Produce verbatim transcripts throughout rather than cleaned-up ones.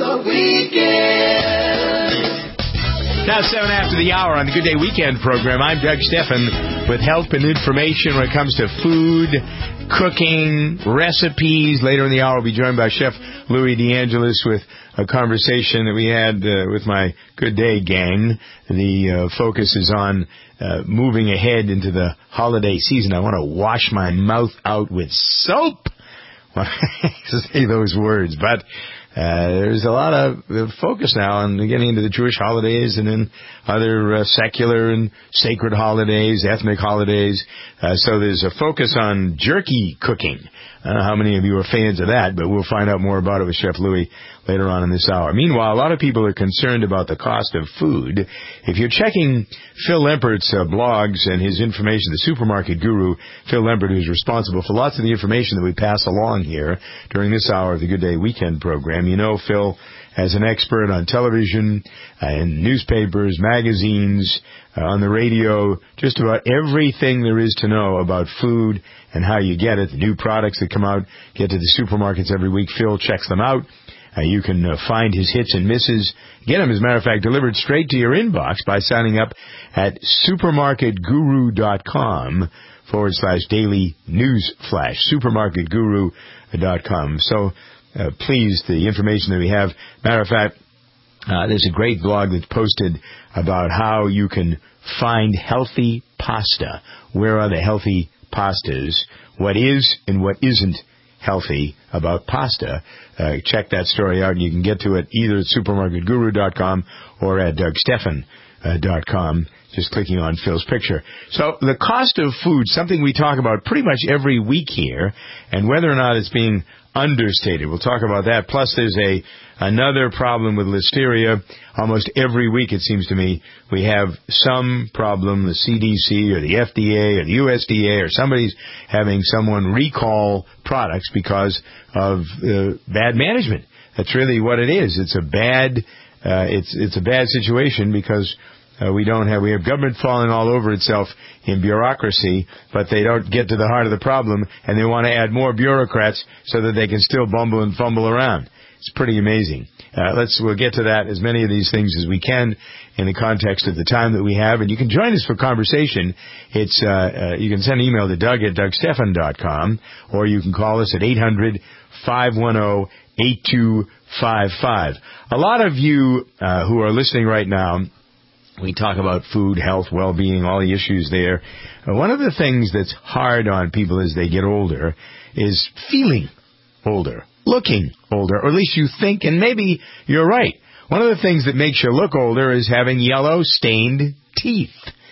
the weekend. Now, seven after the hour on the Good Day Weekend program. I'm Doug Stephan with help and information when it comes to food, cooking, recipes. Later in the hour, I'll be joined by Chef Louis DeAngelis with a conversation that we had uh, with my Good Day gang. The uh, focus is on uh, moving ahead into the holiday season. I want to wash my mouth out with soap. to say those words, but uh, there's a lot of uh, focus now on getting into the Jewish holidays and then other uh, secular and sacred holidays, ethnic holidays. Uh, so there's a focus on jerky cooking. I don't know how many of you are fans of that, but we'll find out more about it with Chef Louis later on in this hour. Meanwhile, a lot of people are concerned about the cost of food. If you're checking Phil Lempert's uh, blogs and his information, the supermarket guru, Phil Lempert, who's responsible for lots of the information that we pass along here during this hour of the Good Day Weekend program. You know Phil as an expert on television, uh, in newspapers, magazines, uh, on the radio, just about everything there is to know about food and how you get it, the new products that come out, get to the supermarkets every week. Phil checks them out. Uh, you can uh, find his hits and misses. Get them, as a matter of fact, delivered straight to your inbox by signing up at supermarketguru.com forward slash daily news flash, supermarketguru.com. So uh, please, the information that we have. Matter of fact, uh, there's a great blog that's posted about how you can find healthy pasta. Where are the healthy pastas? What is and what isn't healthy about pasta. Uh, check that story out, and you can get to it either at supermarket guru dot com or at doug stephan dot com, just clicking on Phil's picture. So the cost of food, something we talk about pretty much every week here, and whether or not it's being understated. We'll talk about that. Plus, there's a another problem with listeria. Almost every week, it seems to me, we have some problem, the C D C or the F D A or the U S D A or somebody's having someone recall products because of uh, bad management. That's really what it is. It's a bad, uh, it's it's a bad situation because Uh, we don't have, we have government falling all over itself in bureaucracy, but they don't get to the heart of the problem, and they want to add more bureaucrats so that they can still bumble and fumble around. It's pretty amazing. Uh, let's, we'll get to that, as many of these things as we can in the context of the time that we have, and you can join us for conversation. It's, uh, uh you can send an email to Doug at doug stephan dot com, or you can call us at eight hundred, five one zero, eight two five five. A lot of you, uh, who are listening right now, we talk about food, health, well-being, all the issues there. Uh, one of the things that's hard on people as they get older is feeling older, looking older, or at least you think, and maybe you're right. One of the things that makes you look older is having yellow, stained teeth.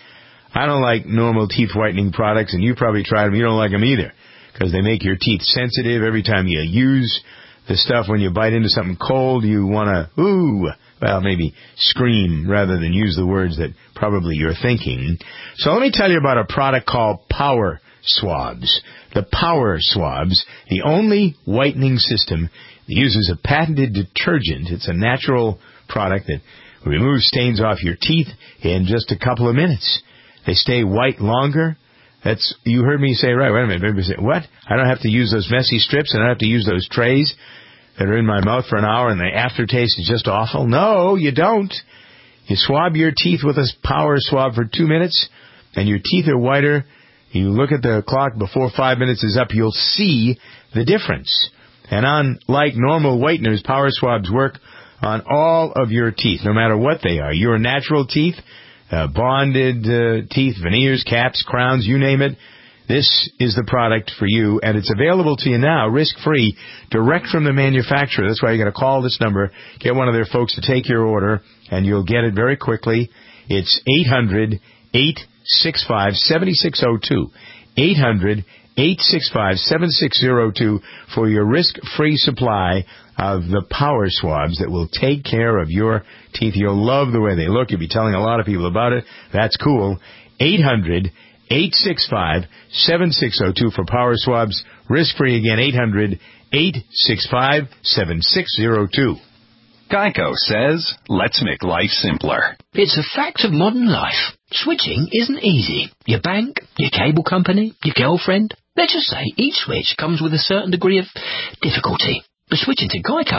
I don't like normal teeth whitening products, and you probably tried them. You don't like them either because they make your teeth sensitive. Every time you use the stuff, when you bite into something cold, you want to, ooh, well, maybe scream rather than use the words that probably you're thinking. So let me tell you about a product called Power Swabs. The Power Swabs, the only whitening system that uses a patented detergent. It's a natural product that removes stains off your teeth in just a couple of minutes. They stay white longer. That's, you heard me say, right, wait a minute. Maybe say, what? I don't have to use those messy strips, and I don't have to use those trays that are in my mouth for an hour and the aftertaste is just awful. No, you don't. You swab your teeth with a Power Swab for two minutes and your teeth are whiter. You look at the clock before five minutes is up, you'll see the difference. And unlike normal whiteners, Power Swabs work on all of your teeth, no matter what they are. Your natural teeth, uh, bonded uh, teeth, veneers, caps, crowns, you name it. This is the product for you, and it's available to you now, risk-free, direct from the manufacturer. That's why you got to call this number, get one of their folks to take your order, and you'll get it very quickly. It's eight hundred, eight six five, seven six zero two. eight hundred, eight six five, seven six zero two for your risk-free supply of the Power Swabs that will take care of your teeth. You'll love the way they look. You'll be telling a lot of people about it. That's cool. eight hundred, eight six five, seven six zero two for Power Swabs. Risk-free again, eight hundred, eight six five, seven six zero two. Geico says, let's make life simpler. It's a fact of modern life. Switching isn't easy. Your bank, your cable company, your girlfriend. Let's just say each switch comes with a certain degree of difficulty. But switching to Geico,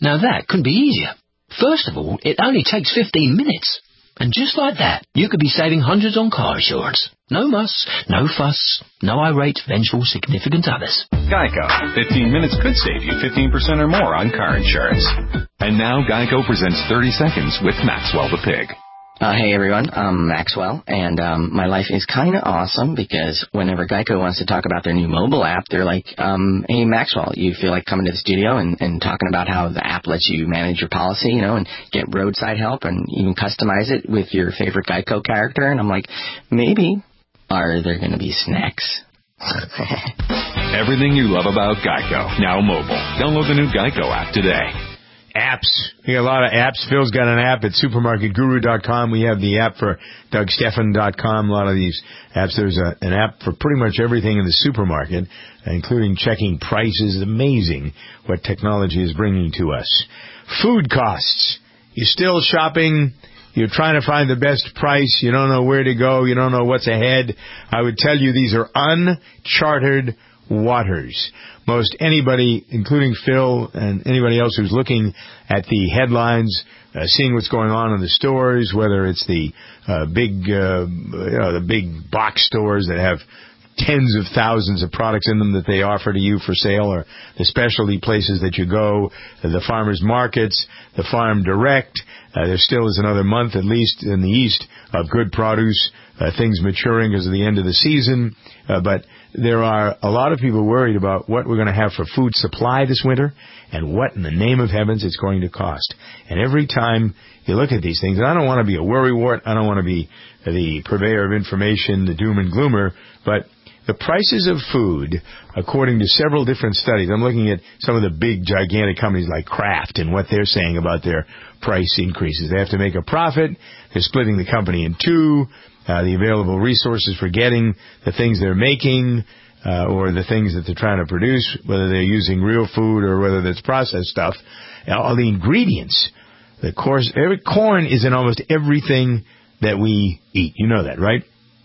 Now that couldn't be easier. First of all, it only takes fifteen minutes. And just like that, you could be saving hundreds on car insurance. No muss, no fuss, no irate, vengeful, significant others. Geico. fifteen minutes could save you fifteen percent or more on car insurance. And now Geico presents thirty seconds with Maxwell the Pig. Uh, hey everyone, I'm Maxwell, and um, my life is kind of awesome because whenever Geico wants to talk about their new mobile app, they're like, um, hey Maxwell, you feel like coming to the studio and, and talking about how the app lets you manage your policy, you know, and get roadside help and even customize it with your favorite Geico character? And I'm like, maybe. Are there going to be snacks? Everything you love about Geico, now mobile. Download the new Geico app today. Apps. We got a lot of apps. Phil's got an app at supermarket guru dot com. We have the app for doug stephan dot com. A lot of these apps. There's a, an app for pretty much everything in the supermarket, including checking prices. It's amazing what technology is bringing to us. Food costs. You're still shopping. You're trying to find the best price. You don't know where to go. You don't know what's ahead. I would tell you these are uncharted waters. Most anybody, including Phil and anybody else who's looking at the headlines, uh, seeing what's going on in the stores, whether it's the uh, big, uh, you know, the big box stores that have tens of thousands of products in them that they offer to you for sale, or the specialty places that you go, the farmers markets, the farm direct. Uh, there still is another month, at least in the East, of good produce, uh, things maturing because of the end of the season. Uh, but there are a lot of people worried about what we're going to have for food supply this winter and what in the name of heavens it's going to cost. And every time you look at these things, and I don't want to be a worrywart, I don't want to be the purveyor of information, the doom and gloomer, but the prices of food, according to several different studies, I'm looking at some of the big, gigantic companies like Kraft and what they're saying about their price increases. They have to make a profit. They're splitting the company in two. Uh, the available resources for getting the things they're making uh, or the things that they're trying to produce, whether they're using real food or whether it's processed stuff, all the ingredients. The course, every corn is in almost everything that we eat. You know that, right?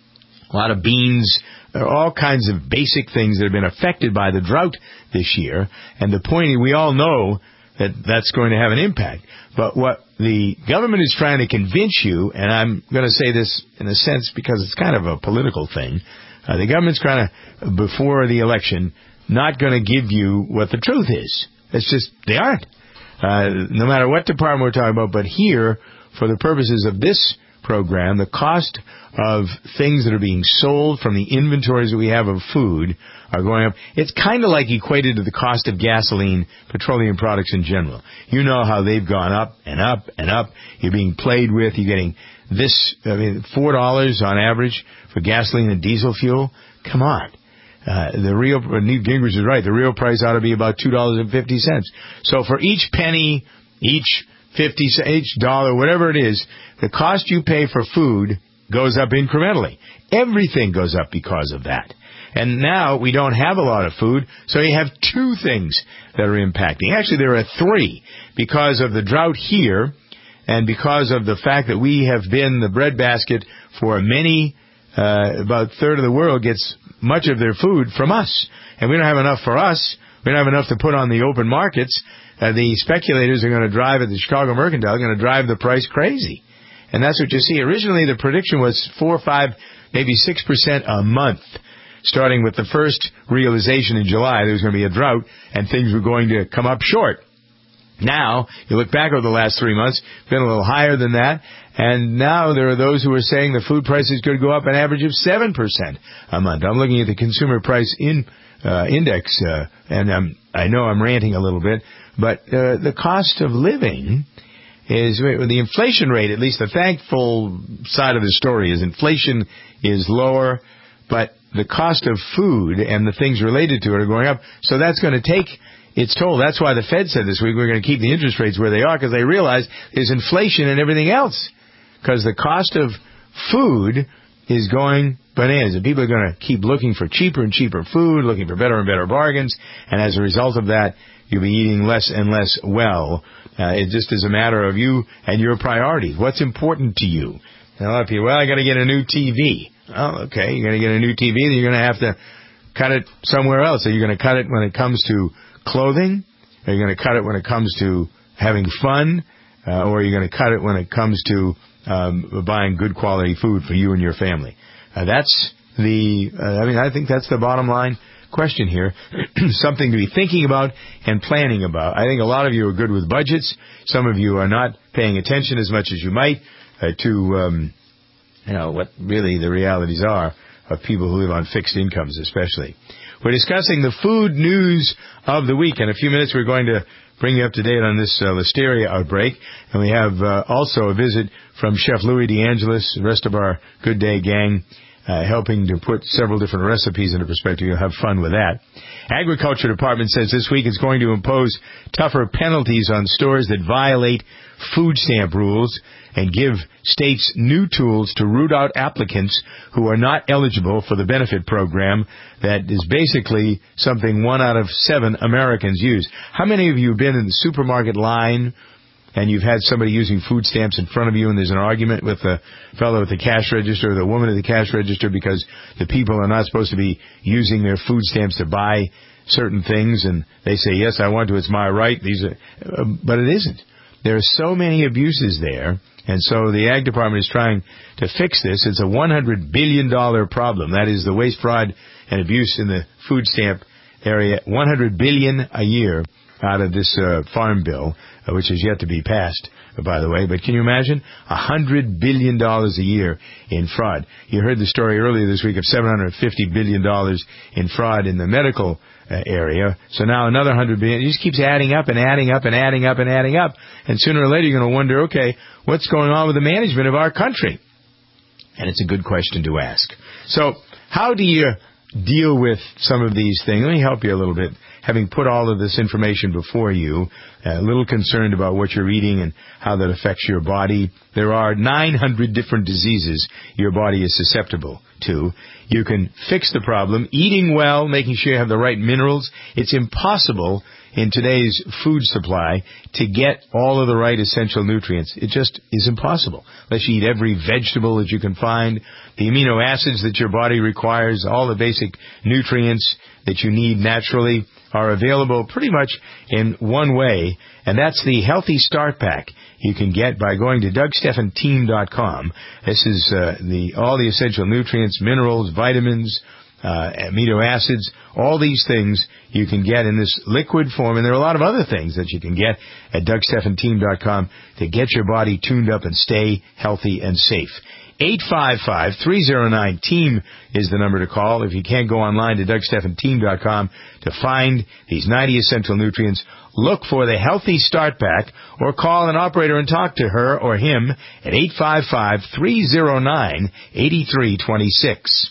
A lot of beans. There are all kinds of basic things that have been affected by the drought this year. And the point is, we all know that that's going to have an impact. But what the government is trying to convince you, and I'm going to say this in a sense because it's kind of a political thing, uh, the government's kind of, before the election, not going to give you what the truth is. It's just, they aren't. Uh, no matter what department we're talking about, but here, for the purposes of this program, the cost of things that are being sold from the inventories that we have of food are going up. It's kind of like equated to the cost of gasoline, petroleum products in general. You know how they've gone up and up and up. You're being played with. You're getting this, I mean, four dollars on average for gasoline and diesel fuel. Come on. Uh, the real, Newt Gingrich is right. The real price ought to be about two dollars and fifty cents. So for each penny, each fifty cents, each dollar, whatever it is, the cost you pay for food goes up incrementally. Everything goes up because of that. And now we don't have a lot of food, so you have two things that are impacting. Actually, there are three. Because of the drought here, and because of the fact that we have been the breadbasket for many, uh, about a third of the world gets much of their food from us. And we don't have enough for us. We don't have enough to put on the open markets. Uh, the speculators are going to drive at the Chicago Mercantile, are going to drive the price crazy. And that's what you see. Originally, the prediction was four, five, maybe six percent a month. Starting with the first realization in July, there was going to be a drought and things were going to come up short. Now, you look back over the last three months, been a little higher than that, and now there are those who are saying the food prices could go up an average of seven percent a month. I'm looking at the consumer price in, uh, index, uh, and I'm, I know I'm ranting a little bit, but uh, the cost of living is, the inflation rate, at least the thankful side of the story is inflation is lower, but the cost of food and the things related to it are going up. So that's going to take its toll. That's why the Fed said this week we're going to keep the interest rates where they are, because they realize there's inflation and everything else. Because the cost of food is going bananas. And people are going to keep looking for cheaper and cheaper food, looking for better and better bargains. And as a result of that, you'll be eating less and less well. Uh, it just is a matter of you and your priorities. What's important to you? And a lot of people, well, I got to get a new T V. Oh, okay, you're going to get a new T V, then you're going to have to cut it somewhere else. Are you going to cut it when it comes to clothing? Are you going to cut it when it comes to having fun, uh, or are you going to cut it when it comes to um, buying good quality food for you and your family? Uh, that's the, uh, I mean, I think that's the bottom line question here. Something to be thinking about and planning about. I think a lot of you are good with budgets. Some of you are not paying attention as much as you might uh, to, um, you know, what really the realities are of people who live on fixed incomes, especially. We're discussing the food news of the week. In a few minutes, we're going to bring you up to date on this uh, listeria outbreak. And we have uh, also a visit from Chef Louis DeAngelis, the rest of our Good Day gang, Uh, helping to put several different recipes into perspective. You'll have fun with that. Agriculture Department says this week it's going to impose tougher penalties on stores that violate food stamp rules and give states new tools to root out applicants who are not eligible for the benefit program that is basically something one out of seven Americans use. How many of you have been in the supermarket line and you've had somebody using food stamps in front of you, and there's an argument with the fellow at the cash register or the woman at the cash register because the people are not supposed to be using their food stamps to buy certain things, and they say, yes, I want to, it's my right. These are, uh, but it isn't. There are so many abuses there, and so the Ag Department is trying to fix this. It's a one hundred billion dollars problem. That is the waste, fraud, and abuse in the food stamp area. one hundred billion dollars a year out of this uh, farm bill, uh, which is yet to be passed, uh, by the way. But can you imagine? one hundred billion dollars a year in fraud. You heard the story earlier this week of seven hundred fifty billion dollars in fraud in the medical uh, area. So now another one hundred billion dollars. It just keeps adding up and adding up and adding up and adding up. And sooner or later you're going to wonder, okay, what's going on with the management of our country? And it's a good question to ask. So how do you deal with some of these things? Let me help you a little bit. Having put all of this information before you, a little concerned about what you're eating and how that affects your body. There are nine hundred different diseases your body is susceptible to. You can fix the problem eating well, making sure you have the right minerals. It's impossible in today's food supply to get all of the right essential nutrients. It just is impossible. Unless you eat every vegetable that you can find, the amino acids that your body requires, all the basic nutrients that you need naturally are available pretty much in one way, and that's the Healthy Start Pack you can get by going to Doug Stephan Team dot com. This is uh, the all the essential nutrients, minerals, vitamins, uh, amino acids, all these things you can get in this liquid form, and there are a lot of other things that you can get at Doug Stephan Team dot com to get your body tuned up and stay healthy and safe. eight five five, three oh nine, team is the number to call. If you can't go online to Doug Stephan Team dot com to find these ninety essential nutrients, look for the Healthy Start Pack or call an operator and talk to her or him at eight five five, three oh nine, eight three two six.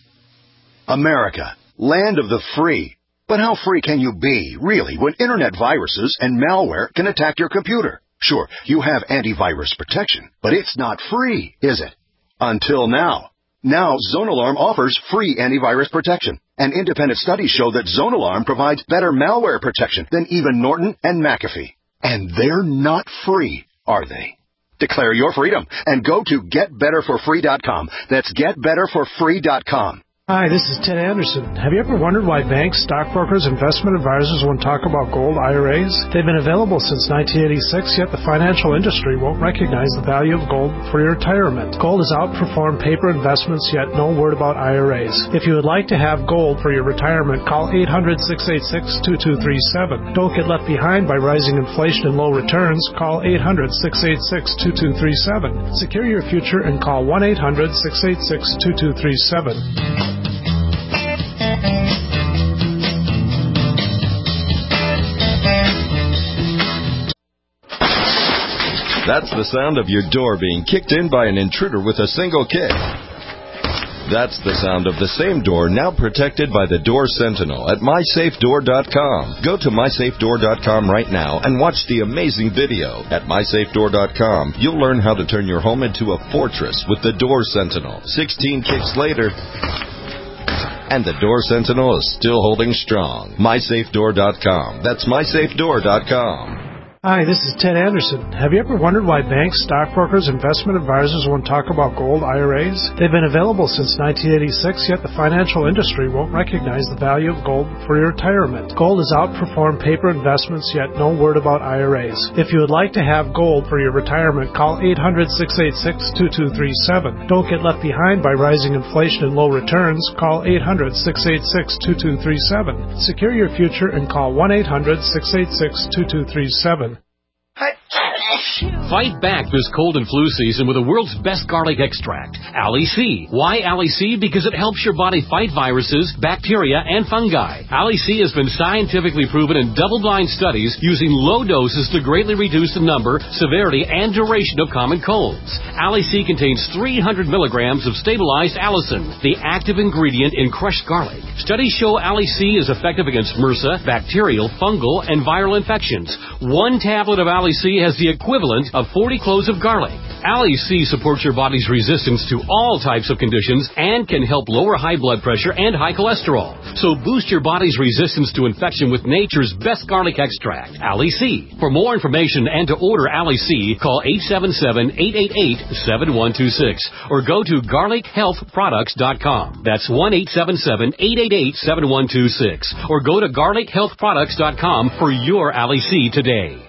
America, land of the free. But how free can you be, really, when internet viruses and malware can attack your computer? Sure, you have antivirus protection, but it's not free, is it? Until now. Now, ZoneAlarm offers free antivirus protection. And independent studies show that ZoneAlarm provides better malware protection than even Norton and McAfee. And they're not free, are they? Declare your freedom and go to get better for free dot com. That's get better for free dot com. Hi, this is Ted Anderson. Have you ever wondered why banks, stockbrokers, investment advisors won't talk about gold I R As? They've been available since nineteen eighty-six, yet the financial industry won't recognize the value of gold for your retirement. Gold has outperformed paper investments, yet no word about I R As. If you would like to have gold for your retirement, call eight hundred, six eight six, two two three seven. Don't get left behind by rising inflation and low returns. Call eight hundred, six eight six, two two three seven. Secure your future and call one eight hundred, six eight six, two two three seven. That's the sound of your door being kicked in by an intruder with a single kick. That's the sound of the same door now protected by the Door Sentinel at my safe door dot com. Go to my safe door dot com right now and watch the amazing video. At my safe door dot com, you'll learn how to turn your home into a fortress with the Door Sentinel. sixteen kicks later, and the Door Sentinel is still holding strong. my safe door dot com. That's my safe door dot com. Hi, this is Ted Anderson. Have you ever wondered why banks, stockbrokers, investment advisors won't talk about gold I R As? They've been available since nineteen eighty-six, yet the financial industry won't recognize the value of gold for your retirement. Gold has outperformed paper investments, yet no word about I R As. If you would like to have gold for your retirement, call eight hundred, six eight six, two two three seven. Don't get left behind by rising inflation and low returns. Call eight hundred, six eight six, two two three seven. Secure your future and call one eight hundred, six eight six, two two three seven. Fight back this cold and flu season with the world's best garlic extract, Ali C. Why Ali C? Because it helps your body fight viruses, bacteria, and fungi. Ali C has been scientifically proven in double-blind studies using low doses to greatly reduce the number, severity, and duration of common colds. Ali C contains three hundred milligrams of stabilized allicin, the active ingredient in crushed garlic. Studies show Ali C is effective against MRSA, bacterial, fungal, and viral infections. One tablet of Ali C has the equivalent of forty cloves of garlic. Ali C supports your body's resistance to all types of conditions and can help lower high blood pressure and high cholesterol. So boost your body's resistance to infection with nature's best garlic extract, Ali C. For more information and to order Ali C, call eight seven seven, eight eight eight, seven one two six or go to garlic health products dot com. That's one eight seven seven, eight eight eight, seven one two six or go to garlic health products dot com for your Ali C today.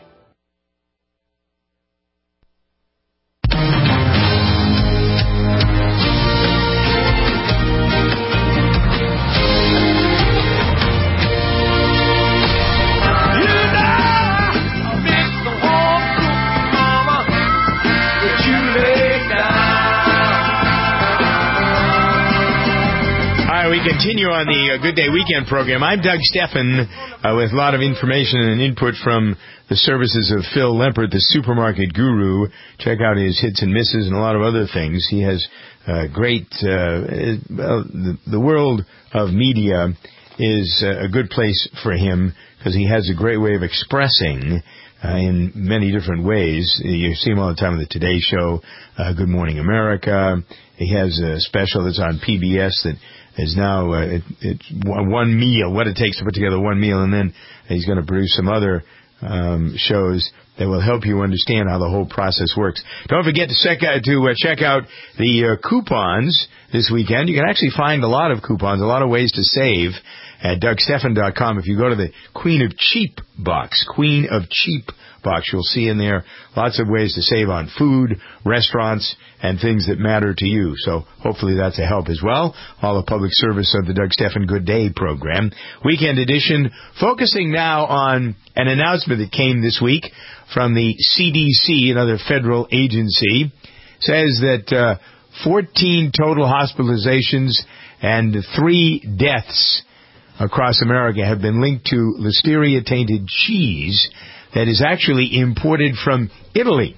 We continue on the uh, Good Day Weekend program. I'm Doug Steffen uh, with a lot of information and input from the services of Phil Lempert, the supermarket guru. Check out his hits and misses and a lot of other things. He has uh, great... Uh, well, the, the world of media is uh, a good place for him because he has a great way of expressing uh, in many different ways. You see him all the time on the Today Show, uh, Good Morning America. He has a special that's on P B S that is now uh, it, it's one meal, what it takes to put together one meal, and then he's going to produce some other um, shows that will help you understand how the whole process works. Don't forget to check out, to uh, check out the uh, coupons this weekend. You can actually find a lot of coupons, a lot of ways to save at Doug Steffen dot com. If you go to the Queen of Cheap box, Queen of Cheap box, you'll see in there lots of ways to save on food, restaurants, and things that matter to you. So hopefully that's a help as well. All the public service of the Doug Steffen Good Day program. Weekend edition, focusing now on an announcement that came this week from the C D C, another federal agency, says that uh, fourteen total hospitalizations and three deaths across America have been linked to listeria-tainted cheese that is actually imported from Italy.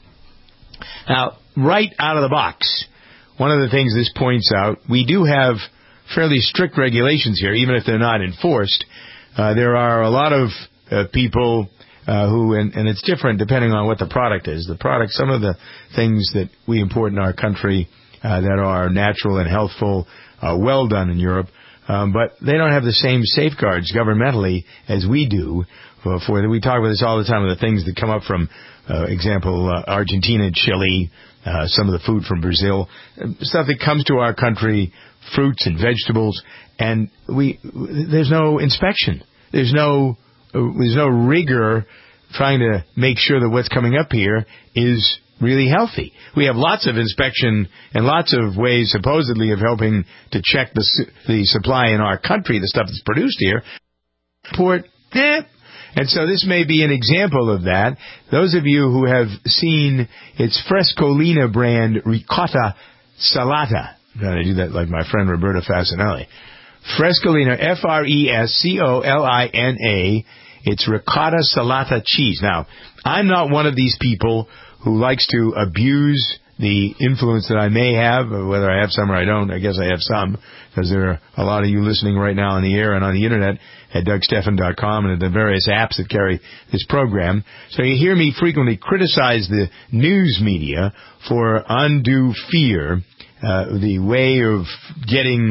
Now, right out of the box, one of the things this points out, we do have fairly strict regulations here, even if they're not enforced. Uh, there are a lot of uh, people uh, who, and, and it's different depending on what the product is. The product, some of the things that we import in our country uh, that are natural and healthful, uh, well done in Europe, um, but they don't have the same safeguards governmentally as we do. For, for we talk about this all the time, with the things that come up from, uh, example, uh, Argentina, Chile, uh, some of the food from Brazil, stuff that comes to our country, fruits and vegetables, and we there's no inspection, there's no uh, there's no rigor trying to make sure that what's coming up here is really healthy. We have lots of inspection and lots of ways, supposedly, of helping to check the the supply in our country, the stuff that's produced here. Port, eh. And so this may be an example of that. Those of you who have seen its Frescolina brand ricotta salata, I'm going to do that like my friend Roberta Fasinelli. Frescolina, F R E S C O L I N A. It's ricotta salata cheese. Now, I'm not one of these people who likes to abuse the influence that I may have, or whether I have some or I don't. I guess I have some, because there are a lot of you listening right now on the air and on the internet at Doug Steffen dot com and at the various apps that carry this program. So you hear me frequently criticize the news media for undue fear, uh, the way of getting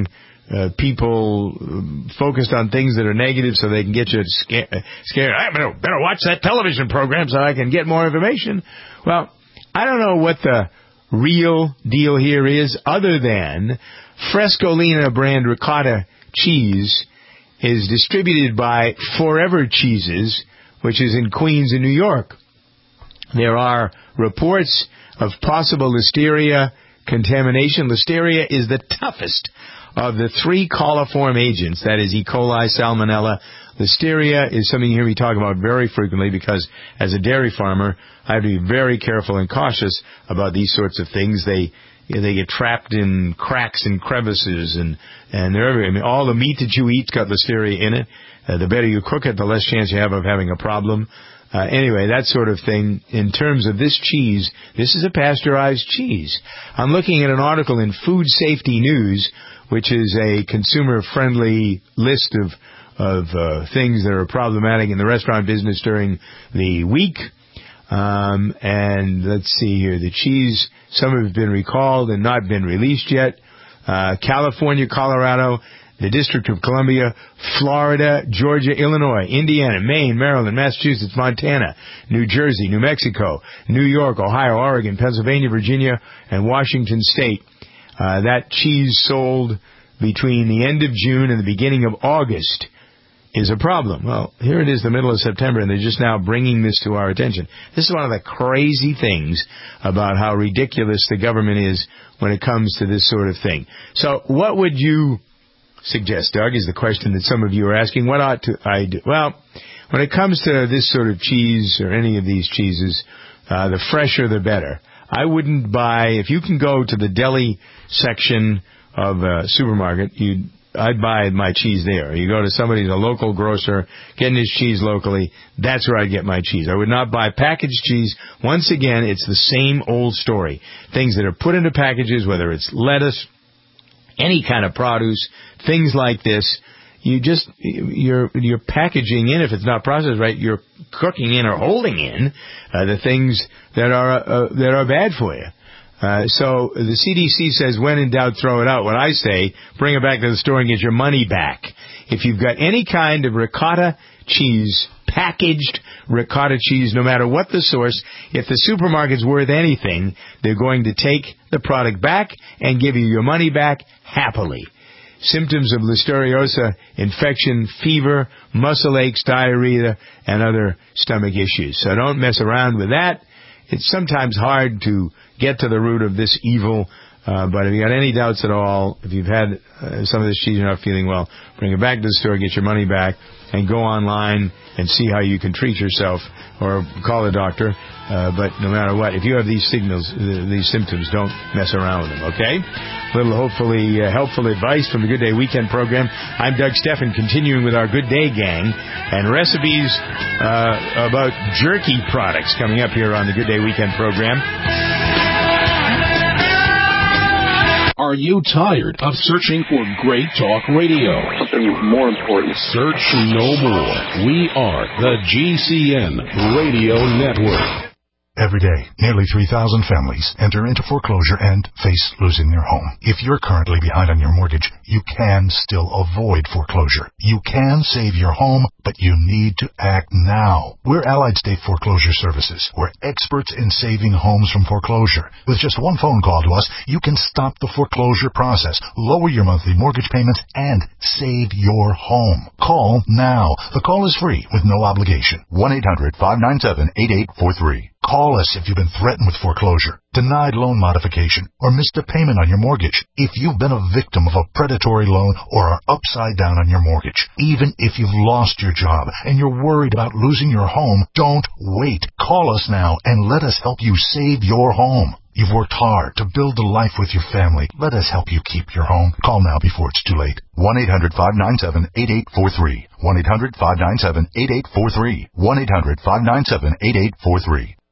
uh, people um, focused on things that are negative so they can get you scared. scared. I better, better watch that television program so I can get more information. Well, I don't know what the real deal here is other than Frescolina brand ricotta cheese is distributed by Forever Cheeses, which is in Queens in New York. There are reports of possible listeria contamination. Listeria is the toughest of the three coliform agents, that is E. coli, Salmonella. Listeria is something you hear me talk about very frequently because as a dairy farmer, I have to be very careful and cautious about these sorts of things. They they get trapped in cracks and crevices, and, and they're everywhere. I mean, all the meat that you eat's got listeria in it. Uh, the better you cook it, the less chance you have of having a problem. Uh, anyway, that sort of thing. In terms of this cheese, this is a pasteurized cheese. I'm looking at an article in Food Safety News, which is a consumer-friendly list of of uh, things that are problematic in the restaurant business during the week. Um, and let's see here. The cheese, some have been recalled and not been released yet. Uh, California, Colorado, the District of Columbia, Florida, Georgia, Illinois, Indiana, Maine, Maryland, Massachusetts, Montana, New Jersey, New Mexico, New York, Ohio, Oregon, Pennsylvania, Virginia, and Washington State. Uh, that cheese sold between the end of June and the beginning of August is a problem. Well, here it is, the middle of September, and they're just now bringing this to our attention. This is one of the crazy things about how ridiculous the government is when it comes to this sort of thing. So what would you suggest, Doug, is the question that some of you are asking. What ought to I do? Well, when it comes to this sort of cheese or any of these cheeses, uh, the fresher the better. I wouldn't buy, if you can go to the deli section of a supermarket, you'd I'd buy my cheese there. You go to somebody, a local grocer, getting his cheese locally, that's where I'd get my cheese. I would not buy packaged cheese. Once again, it's the same old story. Things that are put into packages, whether it's lettuce, any kind of produce, things like this, you just, you're, you're packaging in, if it's not processed right, you're cooking in or holding in uh, the things that are, uh, that are bad for you. Uh, so the C D C says, when in doubt, throw it out. What I say, bring it back to the store and get your money back. If you've got any kind of ricotta cheese, packaged ricotta cheese, no matter what the source, if the supermarket's worth anything, they're going to take the product back and give you your money back happily. Symptoms of listeriosa infection, fever, muscle aches, diarrhea, and other stomach issues. So don't mess around with that. It's sometimes hard to get to the root of this evil, uh, but if you got any doubts at all, if you've had uh, some of this cheese and you're not feeling well, bring it back to the store, get your money back, and go online and see how you can treat yourself or call a doctor. Uh, but no matter what, if you have these signals, uh, these symptoms, don't mess around with them, okay? A little hopefully uh, helpful advice from the Good Day Weekend program. I'm Doug Steffen, continuing with our Good Day Gang and recipes uh, about jerky products coming up here on the Good Day Weekend program. Are you tired of searching for great talk radio? Something more important. Search no more. We are the G C N Radio Network. Every day, nearly three thousand families enter into foreclosure and face losing their home. If you're currently behind on your mortgage, you can still avoid foreclosure. You can save your home, but you need to act now. We're Allied State Foreclosure Services. We're experts in saving homes from foreclosure. With just one phone call to us, you can stop the foreclosure process, lower your monthly mortgage payments, and save your home. Call now. The call is free with no obligation. one eight hundred five nine seven eight eight four three. Call us if you've been threatened with foreclosure, denied loan modification, or missed a payment on your mortgage. If you've been a victim of a predatory loan or are upside down on your mortgage, even if you've lost your job and you're worried about losing your home, don't wait. Call us now and let us help you save your home. You've worked hard to build a life with your family. Let us help you keep your home. Call now before it's too late. one eight hundred five nine seven eight eight four three. one eight hundred five nine seven eight eight four three. one eight hundred five nine seven eight eight four three.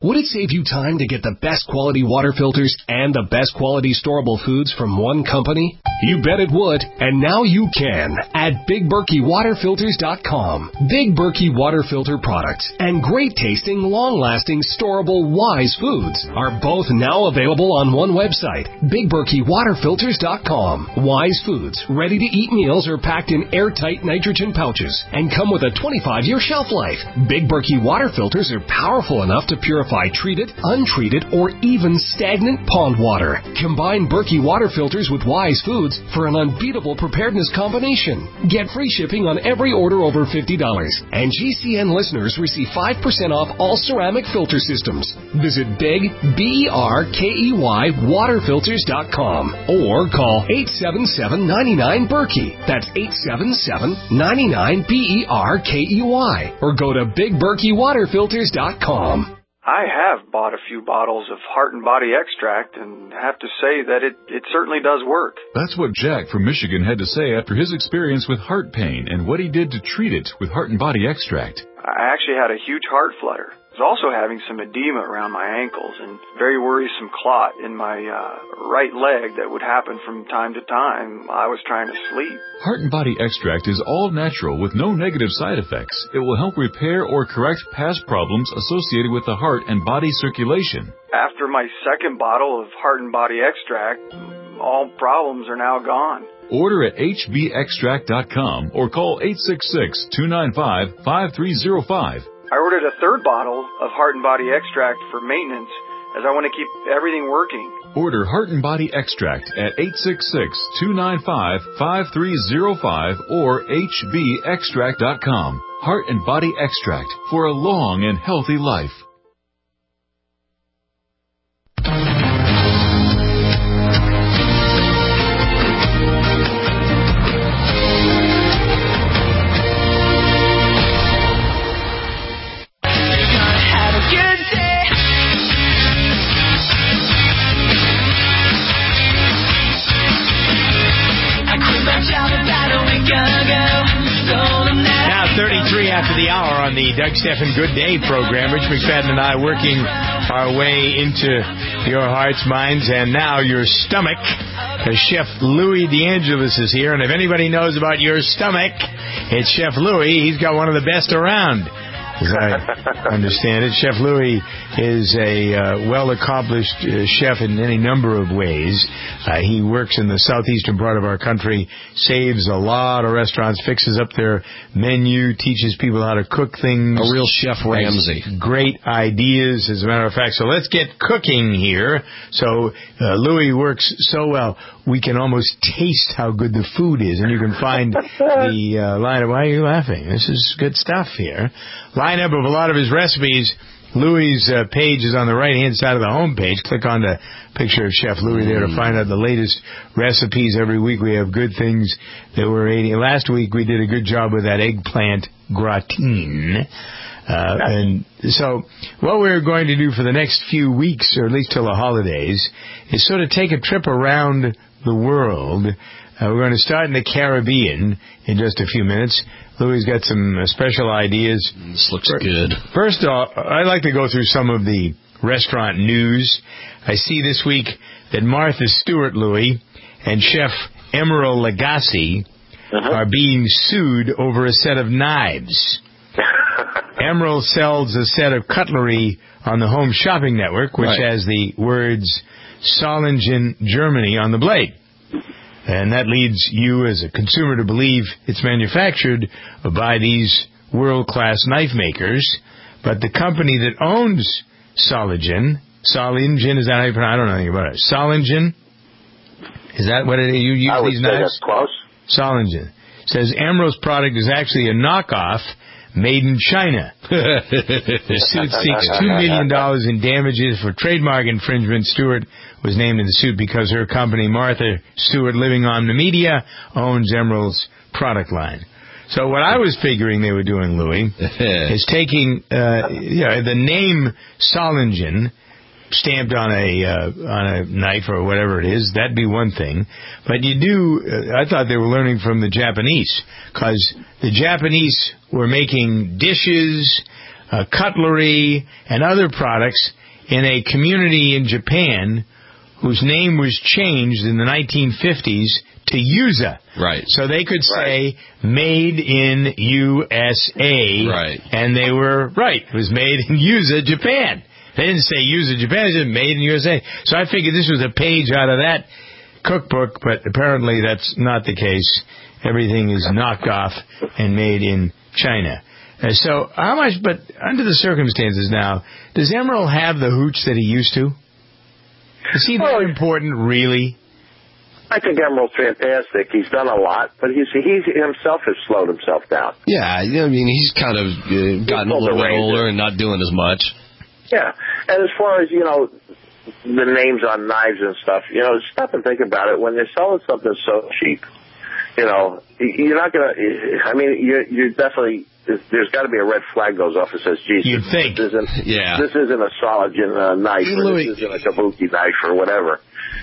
Would it save you time to get the best quality water filters and the best quality storable foods from one company? You bet it would, and now you can at Big Berkey Water Filters dot com. Big Berkey Water Filter products and great tasting, long-lasting, storable Wise foods are both now available on one website, Big Berkey Water Filters dot com. Wise foods, ready-to-eat meals are packed in airtight nitrogen pouches and come with a twenty-five year shelf life. Big Berkey water filters are powerful enough to purify treated, untreated, or even stagnant pond water. Combine Berkey water filters with Wise foods for an unbeatable preparedness combination. Get free shipping on every order over fifty dollars. And G C N listeners receive five percent off all ceramic filter systems. Visit Big, B E R K E Y, water filters dot com or call eight seven seven, nine nine, Berkey. That's eight seven seven, nine nine, B E R K E Y. Or go to Big Berkey Water Filters dot com. I have bought a few bottles of Heart and Body Extract and have to say that it, it certainly does work. That's what Jack from Michigan had to say after his experience with heart pain and what he did to treat it with Heart and Body Extract. I actually had a huge heart flutter. I was also having some edema around my ankles and very worrisome clot in my uh, right leg that would happen from time to time while I was trying to sleep. Heart and Body Extract is all natural with no negative side effects. It will help repair or correct past problems associated with the heart and body circulation. After my second bottle of Heart and Body Extract, all problems are now gone. Order at H B extract dot com or call eight six six, two nine five, five three zero five. I ordered a third bottle of Heart and Body Extract for maintenance as I want to keep everything working. Order Heart and Body Extract at eight six six, two nine five, five three zero five or H B extract dot com. Heart and Body Extract for a long and healthy life. thirty-three after the hour on the Doug Stephan Good Day program. Rich McFadden and I working our way into your hearts, minds, and now your stomach. Chef Louis DeAngelis is here, and if anybody knows about your stomach, it's Chef Louis. He's got one of the best around, as I understand it. Chef Louis is a uh, well-accomplished uh, chef in any number of ways. Uh, he works in the southeastern part of our country, saves a lot of restaurants, fixes up their menu, teaches people how to cook things. A real Chef Ramsay. Great ideas, as a matter of fact. So let's get cooking here. So uh, Louis works so well, we can almost taste how good the food is, and you can find the uh, lineup. Why are you laughing? This is good stuff here. Lineup of a lot of his recipes. Louis' uh, page is on the right-hand side of the home page. Click on the picture of Chef Louis there to find out the latest recipes. Every week we have good things that we're eating. Last week we did a good job with that eggplant gratin. Uh, and so what we're going to do for the next few weeks, or at least till the holidays, is sort of take a trip around the world. Uh, we're going to start in the Caribbean in just a few minutes. Louis got some uh, special ideas. This looks good. First of all, I'd like to go through some of the restaurant news. I see this week that Martha Stewart, Louis, and Chef Emeril Lagasse uh-huh. are being sued over a set of knives. Emeril sells a set of cutlery on the Home Shopping Network, which right. has the words Solingen, Germany on the blade. And that leads you as a consumer to believe it's manufactured by these world-class knife makers. But the company that owns Solingen, Solingen, is that how you pronounce it? I don't know anything about it. Solingen? Is that what it is? You use I would these say knives? That's close. Solingen. Says Emeril's product is actually a knockoff made in China. The suit seeks two million dollars in damages for trademark infringement. Stewart was named in the suit because her company, Martha Stewart Living on the Media, owns Emeril's product line. So what I was figuring they were doing, Louis, is taking uh, you know, the name Solingen stamped on a uh, on a knife or whatever it is. That'd be one thing. But you do, uh, I thought they were learning from the Japanese, because the Japanese were making dishes, uh, cutlery, and other products in a community in Japan whose name was changed in the nineteen fifties to Yuza. Right. So they could say, made in U S A. Right. And they were right. It was made in Yuza, Japan. They didn't say Yuza, Japan. They said made in U S A. So I figured this was a page out of that cookbook, but apparently that's not the case. Everything is knocked off and made in China. Uh, so how much, but under the circumstances now, does Emerald have the hooch that he used to? Is he that important, really? I think Emerald's fantastic. He's done a lot, but he's he himself has slowed himself down. Yeah, you know, I mean, he's kind of uh, gotten a little bit older and not doing as much. Yeah, and as far as, you know, the names on knives and stuff, you know, stop and think about it. When they're selling something so cheap, you know, you're not going to, I mean, you're, you're definitely, there's got to be a red flag goes off that says, geez, You'd this, think. This isn't, yeah. this isn't a solid uh, knife, Hey, or Louis, this isn't a kabuki knife, or whatever.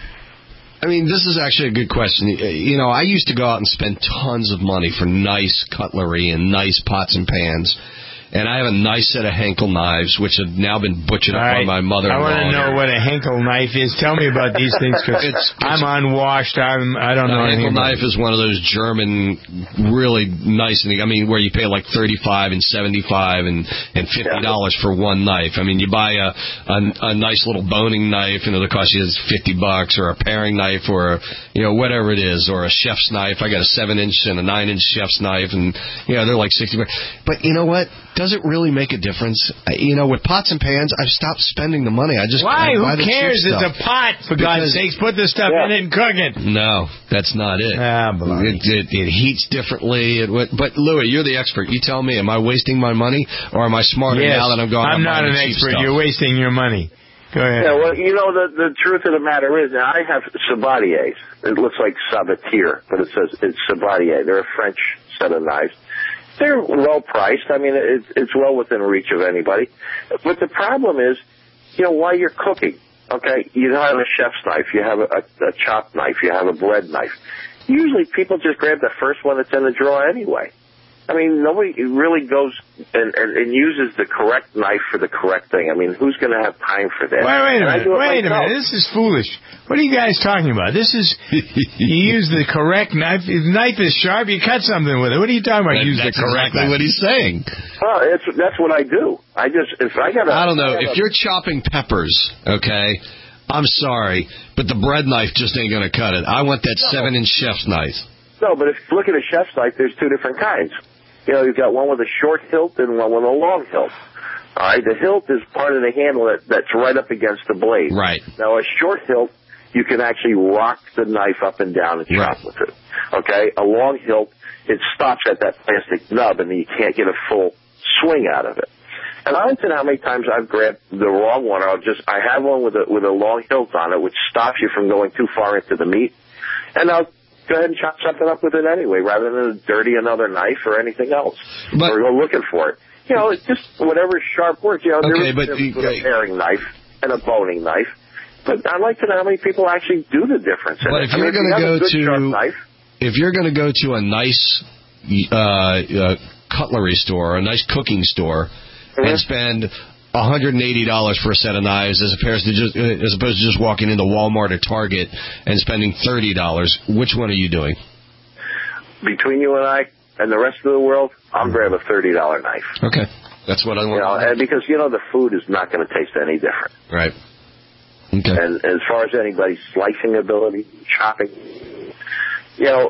I mean, this is actually a good question. You know, I used to go out and spend tons of money for nice cutlery and nice pots and pans. And I have a nice set of Henkel knives, which have now been butchered up right. by my mother-in-law. I want to know what a Henkel knife is. Tell me about these things, because I'm unwashed. I'm, I don't know a anything Henkel about knife is one of those German, really nice, I mean, where you pay like thirty-five and seventy-five and and fifty dollars for one knife. I mean, you buy a, a a nice little boning knife, and it'll cost you fifty bucks, or a paring knife, or you know whatever it is, or a chef's knife. I got a seven inch and a nine inch chef's knife, and you know they're like sixty bucks. But you know what? Does it really make a difference? You know, with pots and pans, I've stopped spending the money. I just Why? I buy Who the cares? cheap It's stuff. a pot, for Because- God's sakes. Put the stuff Yeah. in it and cook it. No, that's not it. Ah, it, it. It heats differently. It, but Louis, you're the expert. You tell me, am I wasting my money, or am I smarter Yes. now that I'm going? I'm out not buying an cheap expert. stuff? You're wasting your money. Go ahead. Yeah, well, you know, the the truth of the matter is, now I have Sabatiers. It looks like Sabatier, but it says it's Sabatier. They're a French set of knives. They're well priced. I mean, it's it's well within reach of anybody. But the problem is, you know, while you're cooking, okay, you have a chef's knife, you have a, a, a chop knife, you have a bread knife. Usually people just grab the first one that's in the drawer anyway. I mean, nobody really goes and, and, and uses the correct knife for the correct thing. I mean, who's going to have time for that? Wait, wait a And I minute. do it Wait a myself. minute. This is foolish. What are you guys talking about? This is, you use the correct knife. If the knife is sharp, you cut something with it. What are you talking about? That- Use the that's correct exactly knife. what he's saying. Well, it's, that's what I do. I just, if I got I don't know. If you're chopping peppers, okay, I'm sorry, but the bread knife just ain't going to cut it. I want that seven-inch chef's knife. No, but if you look at a chef's knife, there's two different kinds. You know, you've got one with a short hilt and one with a long hilt. All right, the hilt is part of the handle that, that's right up against the blade. Right. Now, a short hilt, you can actually rock the knife up and down and chop with it. Okay, a long hilt, it stops at that plastic nub, and you can't get a full swing out of it. And I don't know how many times I've grabbed the wrong one. I'll just I have one with a with a long hilt on it, which stops you from going too far into the meat, and I'll go ahead and chop something up with it anyway, rather than dirty another knife or anything else, but, or go looking for it. You know, it's just whatever sharp works. You know, there Okay, is but a difference you- with a paring knife and a boning knife. But I'd like to know how many people actually do the difference. in But it. if I you're mean, going to you have go a good to, sharp knife, if you're going to go to a nice uh, uh, cutlery store, a nice cooking store, mm-hmm. and spend one hundred eighty dollars for a set of knives, as opposed to just uh, as opposed to just walking into Walmart or Target and spending thirty dollars, which one are you doing? between you and I and the rest of the world, I'll grab a thirty dollar knife. Okay. That's what I want. You know, and because, you know, the food is not going to taste any different. Right. Okay. And as far as anybody's slicing ability, chopping, you know,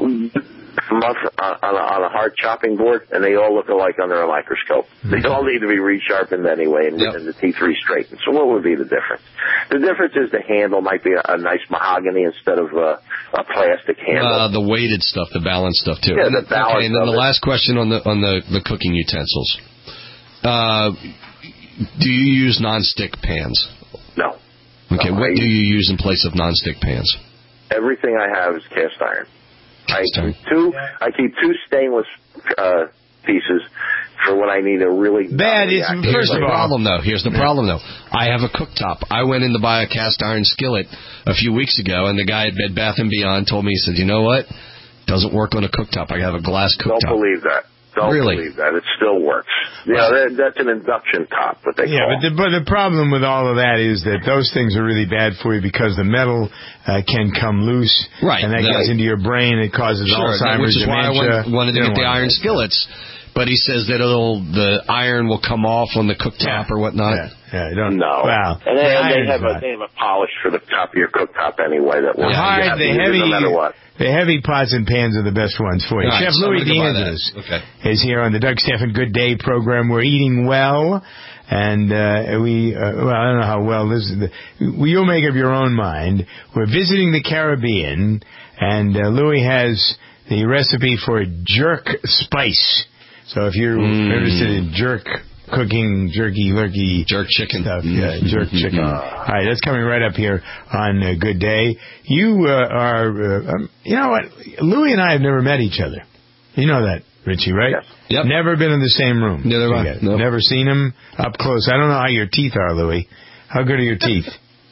a month on a, on a hard chopping board, and they all look alike under a microscope. They all need to be resharpened anyway, and, yep. and the teeth restraightened. So what would be the difference? The difference is the handle might be a, a nice mahogany instead of a, a plastic handle. Uh, the weighted stuff, the balanced stuff too. Yeah, the okay, balance. And then the it. last question on the on the, the cooking utensils. Uh, do you use nonstick pans? No. Okay, no, what I do you use in place of nonstick pans? Everything I have is cast iron. Cast I iron. keep two. I keep two stainless uh, pieces for when I need a really bad. Is Here's the problem, though. Here's the problem, though. I have a cooktop. I went in to buy a cast iron skillet a few weeks ago, and the guy at Bed Bath and Beyond told me, he said, "You know what? Doesn't work on a cooktop. I have a glass cooktop." Don't believe that. Don't really? believe that. It still works. Yeah, that, that's an induction top, what they yeah, call. but the, but the problem with all of that is that those things are really bad for you because the metal uh, can come loose, right? And that right. gets into your brain. It causes sure, Alzheimer's, which is dementia. why I wanted to get the iron that. skillets. But he says that it'll the iron will come off on the cooktop yeah. or whatnot. Yeah, yeah I don't no. Wow. And they, the they have a they have a polish for the top of your cooktop anyway that will the hard, the heavy, no matter what. The heavy pots and pans are the best ones for you. Right, Chef so Louis DeAngelis okay. is here on the Doug Stephan Good Day program. We're eating well, and uh, we, uh, well, I don't know how well this is. The, you'll make up your own mind. We're visiting the Caribbean, and uh, Louis has the recipe for jerk spice. So if you're mm. interested in jerk cooking, jerky, lurky, jerk chicken stuff, yeah, jerk chicken. All right, that's coming right up here on uh, Good Day. You uh, are, uh, um, you know what? Louis and I have never met each other. You know that, Richie, right? Yes. Yep. Never been in the same room. Neither have I. Nope. Never seen him up close. I don't know how your teeth are, Louis. How good are your teeth?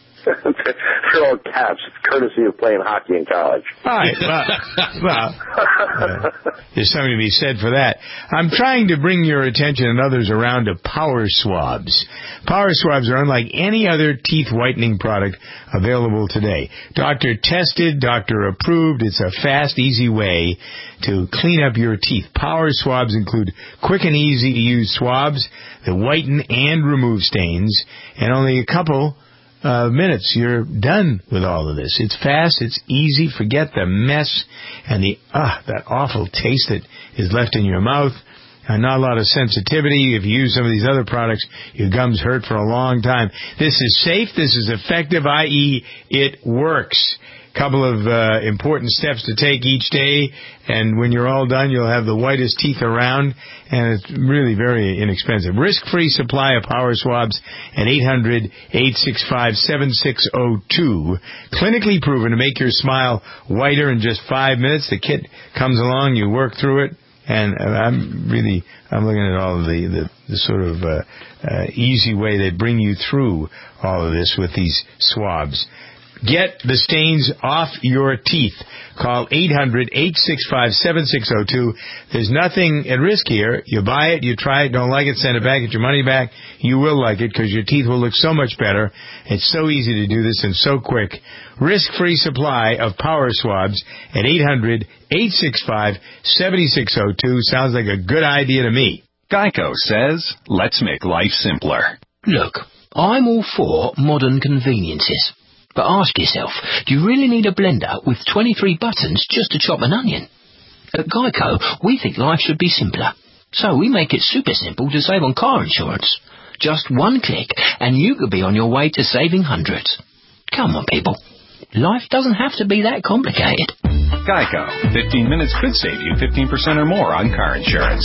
They're all caps. It's courtesy of playing hockey in college. All right. Well, well uh, there's something to be said for that. I'm trying to bring your attention and others around to Power Swabs. Power Swabs are unlike any other teeth whitening product available today. Doctor tested, doctor approved. It's a fast, easy way to clean up your teeth. Power Swabs include quick and easy to use swabs that whiten and remove stains, and only a couple Uh, minutes, you're done with all of this. It's fast, it's easy, forget the mess and the, ah, that awful taste that is left in your mouth. And not a lot of sensitivity. If you use some of these other products, your gums hurt for a long time. This is safe, this is effective, that is it works. Couple of uh, important steps to take each day, and when you're all done, you'll have the whitest teeth around, and it's really very inexpensive. Risk-free supply of Power Swabs at eight hundred, eight six five, seven six zero two. Clinically proven to make your smile whiter in just five minutes. The kit comes along, you work through it, and I'm really, I'm looking at all of the, the, the sort of uh, uh, easy way they bring you through all of this with these swabs. Get the stains off your teeth. Call eight hundred, eight six five, seven six zero two. There's nothing at risk here. You buy it, you try it, don't like it, send it back, get your money back. You will like it because your teeth will look so much better. It's so easy to do this and so quick. Risk-free supply of Power Swabs at eight hundred, eight six five, seven six zero two. Sounds like a good idea to me. Geico says, let's make life simpler. Look, I'm all for modern conveniences. But ask yourself, do you really need a blender with twenty-three buttons just to chop an onion? At Geico, we think life should be simpler. So we make it super simple to save on car insurance. Just one click and you could be on your way to saving hundreds. Come on, people. Life doesn't have to be that complicated. Geico. fifteen minutes could save you fifteen percent or more on car insurance.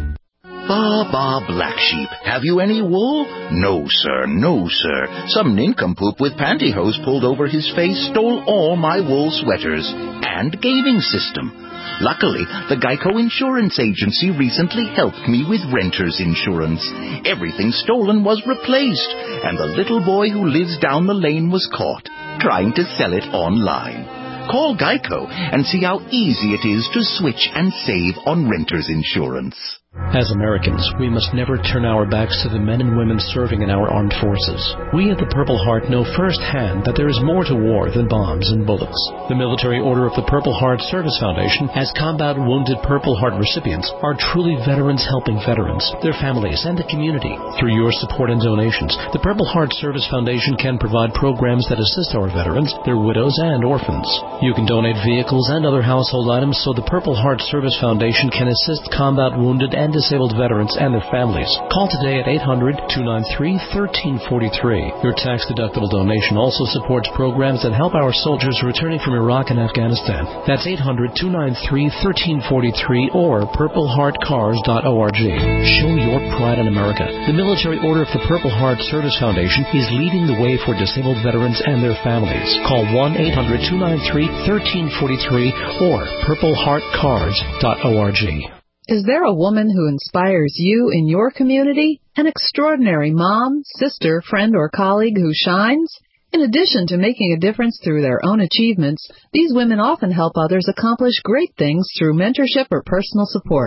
Bah, bah, black sheep. Have you any wool? No, sir, no, sir. Some nincompoop with pantyhose pulled over his face stole all my wool sweaters and gaving system. Luckily, the Geico Insurance Agency recently helped me with renter's insurance. Everything stolen was replaced, and the little boy who lives down the lane was caught trying to sell it online. Call Geico and see how easy it is to switch and save on renter's insurance. As Americans, we must never turn our backs to the men and women serving in our armed forces. We at the Purple Heart know firsthand that there is more to war than bombs and bullets. The Military Order of the Purple Heart Service Foundation, as combat wounded Purple Heart recipients, are truly veterans helping veterans, their families, and the community. Through your support and donations, the Purple Heart Service Foundation can provide programs that assist our veterans, their widows, and orphans. You can donate vehicles and other household items so the Purple Heart Service Foundation can assist combat wounded and disabled veterans and their families. Call today at eight hundred, two nine three, one three four three. Your tax-deductible donation also supports programs that help our soldiers returning from Iraq and Afghanistan. That's eight hundred, two nine three, one three four three or purple heart cars dot org. Show your pride in America. The Military Order of the Purple Heart Service Foundation is leading the way for disabled veterans and their families. Call one eight hundred, two nine three, one three four three or purple heart cars dot org. Is there a woman who inspires you in your community? An extraordinary mom, sister, friend, or colleague who shines? In addition to making a difference through their own achievements, these women often help others accomplish great things through mentorship or personal support.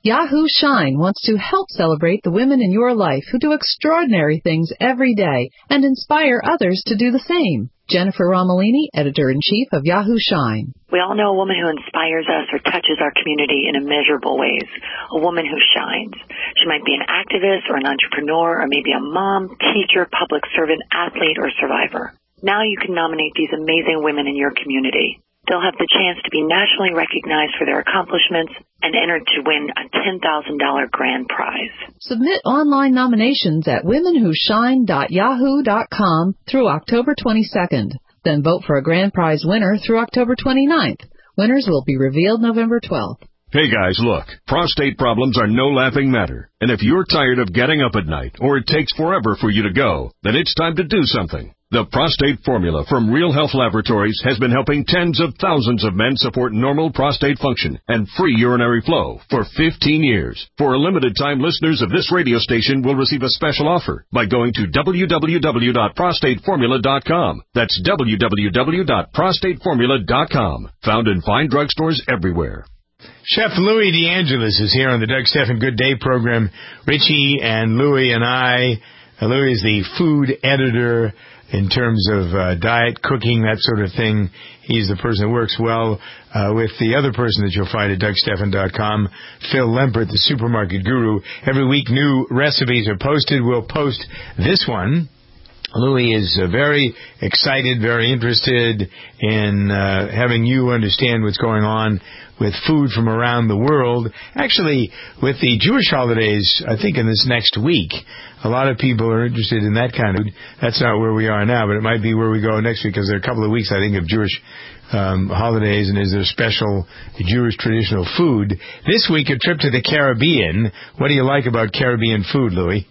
Yahoo Shine wants to help celebrate the women in your life who do extraordinary things every day and inspire others to do the same. Jennifer Romolini, Editor-in-Chief of Yahoo Shine. We all know a woman who inspires us or touches our community in immeasurable ways, a woman who shines. She might be an activist or an entrepreneur or maybe a mom, teacher, public servant, athlete, or survivor. Now you can nominate these amazing women in your community. They'll have the chance to be nationally recognized for their accomplishments and enter to win a ten thousand dollars grand prize. Submit online nominations at women who shine dot yahoo dot com through October twenty-second. Then vote for a grand prize winner through October twenty-ninth. Winners will be revealed November twelfth. Hey guys, look, prostate problems are no laughing matter. And if you're tired of getting up at night or it takes forever for you to go, then it's time to do something. The Prostate Formula from Real Health Laboratories has been helping tens of thousands of men support normal prostate function and free urinary flow for fifteen years. For a limited time, listeners of this radio station will receive a special offer by going to w w w dot prostate formula dot com. That's w w w dot prostate formula dot com. Found in fine drugstores everywhere. Chef Louis DeAngelis is here on the Doug Stephan Good Day program. Richie and Louis and I. Uh, Louis is the food editor in terms of uh, diet, cooking, that sort of thing. He's the person that works well uh, with the other person that you'll find at doug stephan dot com, Phil Lempert, the supermarket guru. Every week new recipes are posted. We'll post this one. Louis is uh, very excited, very interested in uh, having you understand what's going on with food from around the world. Actually, with the Jewish holidays, I think in this next week, a lot of people are interested in that kind of food. That's not where we are now, but it might be where we go next week, because there are a couple of weeks, I think, of Jewish um, holidays, and is there special Jewish traditional food. This week, a trip to the Caribbean. What do you like about Caribbean food, Louis?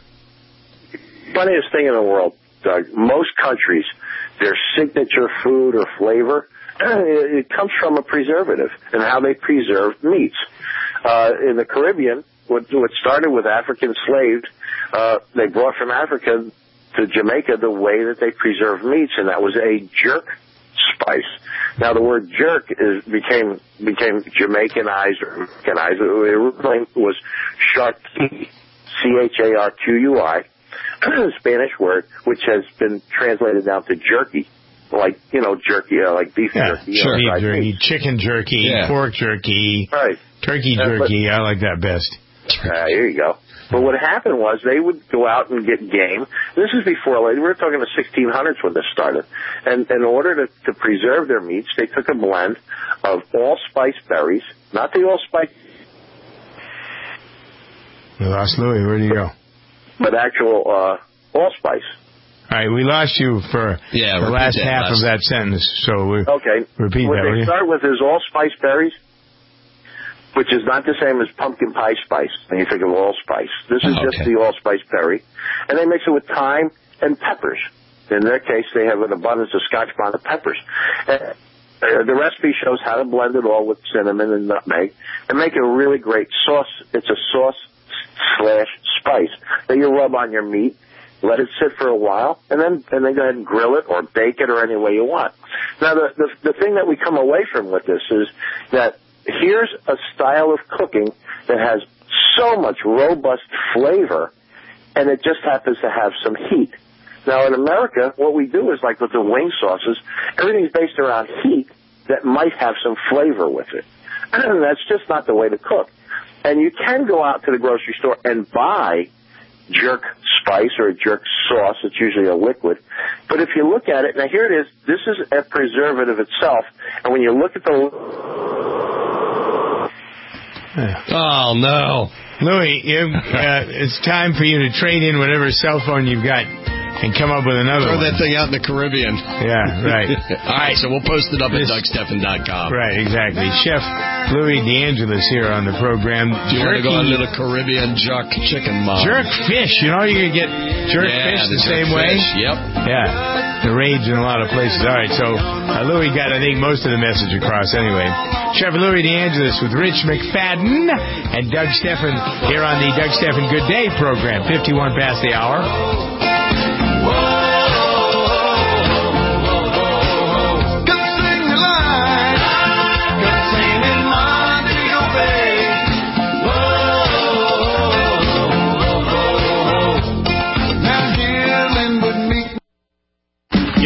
Funniest thing in the world, Doug. Most countries, their signature food or flavor, it comes from a preservative and how they preserve meats. Uh, in the Caribbean, what, what started with African slaves, uh, they brought from Africa to Jamaica the way that they preserve meats, and that was a jerk spice. Now, the word jerk is became became Jamaicanized or Americanized. It originally was charqui, C H A R Q U I. Spanish word, which has been translated now to jerky, like, you know, jerky, uh, like beef yeah, jerky. Sure. You know, beef jerky, chicken jerky, yeah. pork jerky, right. turkey jerky. Uh, I like that best. Uh, here you go. But what happened was they would go out and get game. This is before, like, we were talking the sixteen hundreds when this started. And in order to, to preserve their meats, they took a blend of allspice berries, not the allspice. We lost Louis. Where do you go? But actual uh, allspice. All right, we lost you for yeah, the last that half last. of that sentence. So we okay. repeat what that. What will they you? start with is allspice berries, which is not the same as pumpkin pie spice when you think of allspice. This is oh, just okay. the allspice berry. And they mix it with thyme and peppers. In their case, they have an abundance of Scotch bonnet peppers. Uh, the recipe shows how to blend it all with cinnamon and nutmeg and make a really great sauce. It's a sauce slash spice that you rub on your meat, let it sit for a while, and then and then go ahead and grill it or bake it or any way you want. Now, the, the the thing that we come away from with this is that here's a style of cooking that has so much robust flavor, and it just happens to have some heat. Now, in America, what we do is, like with the wing sauces, everything's based around heat that might have some flavor with it. And that's just not the way to cook. And you can go out to the grocery store and buy jerk spice or a jerk sauce. It's usually a liquid. But if you look at it, now here it is. This is a preservative itself. And when you look at the... Oh, no. Louis, you, uh, it's time for you to trade in whatever cell phone you've got and come up with another Throw one. that thing out in the Caribbean. Yeah, right. All right, so we'll post it up This, at doug stephan dot com. Right, exactly. Chef Louis DeAngelis here on the program. Do you want to go a little Caribbean jerk chicken mom? Jerk fish. You know, you're going to get jerk yeah, fish the, the jerk same way? Fish. Yep. Yeah. The rage in a lot of places. All right, so uh, Louis got, I think, most of the message across anyway. Chef Louis DeAngelis with Rich McFadden and Doug Stephan here on the Doug Stephan Good Day program, fifty-one past the hour. Whoa.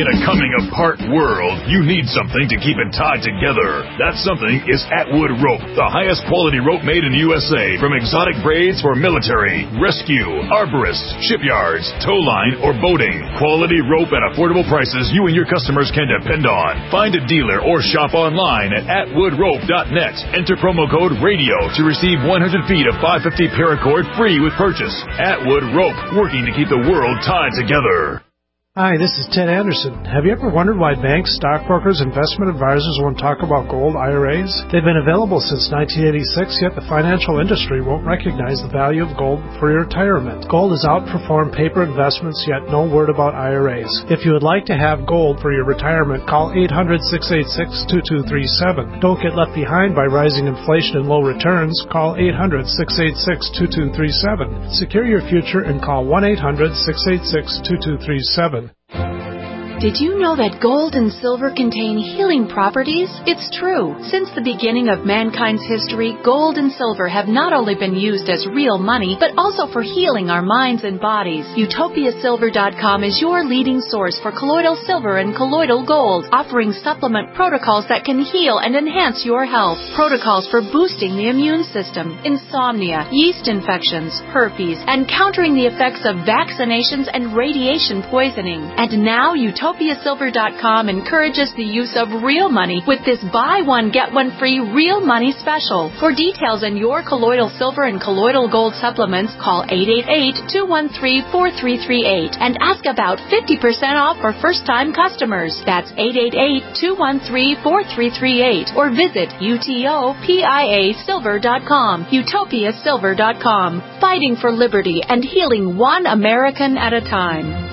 a coming-apart world, you need something to keep it tied together. That something is Atwood Rope, the highest quality rope made in the U S A, from exotic braids for military, rescue, arborists, shipyards, tow line, or boating. Quality rope at affordable prices you and your customers can depend on. Find a dealer or shop online at atwood rope dot net. Enter promo code RADIO to receive one hundred feet of five fifty paracord free with purchase. Atwood Rope, working to keep the world tied together. Hi, this is Ted Anderson. Have you ever wondered why banks, stockbrokers, investment advisors won't talk about gold I R As? They've been available since nineteen eighty-six, yet the financial industry won't recognize the value of gold for your retirement. Gold has outperformed paper investments, yet no word about I R As. If you would like to have gold for your retirement, call eight hundred, six eight six, two two three seven. Don't get left behind by rising inflation and low returns. Call eight hundred, six eight six, two two three seven. Secure your future and call one eight hundred, six eight six, two two three seven. Did you know that gold and silver contain healing properties? It's true. Since the beginning of mankind's history, gold and silver have not only been used as real money, but also for healing our minds and bodies. Utopia Silver dot com is your leading source for colloidal silver and colloidal gold, offering supplement protocols that can heal and enhance your health. Protocols for boosting the immune system, insomnia, yeast infections, herpes, and countering the effects of vaccinations and radiation poisoning. And now Utopia Utopia Silver dot com encourages the use of real money with this buy one, get one free real money special. For details on your colloidal silver and colloidal gold supplements, call eight eight eight, two one three, four three three eight and ask about fifty percent off for first-time customers. That's eight eight eight, two one three, four three three eight or visit utopia silver dot com. Utopia Silver dot com. Fighting for liberty and healing one American at a time.